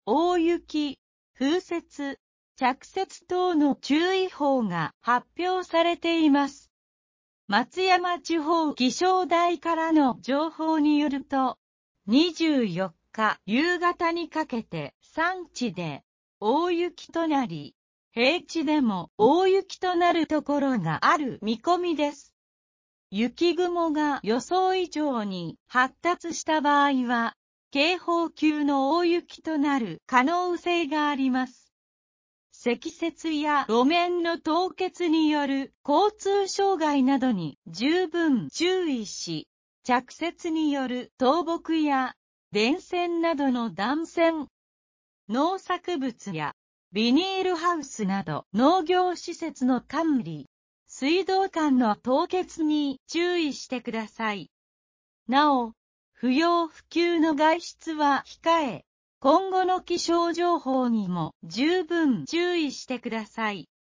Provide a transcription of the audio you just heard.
大雪、風雪、着雪等の注意報が発表されています。松山地方気象台からの情報によると、24日夕方にかけて山地で大雪となり、平地でも大雪となるところがある見込みです。雪雲が予想以上に発達した場合は、警報級の大雪となる可能性があります。積雪や路面の凍結による交通障害などに十分注意し、着雪による倒木や電線などの断線、農作物やビニールハウスなど農業施設の管理、水道管の凍結に注意してください。なお、不要不急の外出は控え、今後の気象情報にも十分注意してください。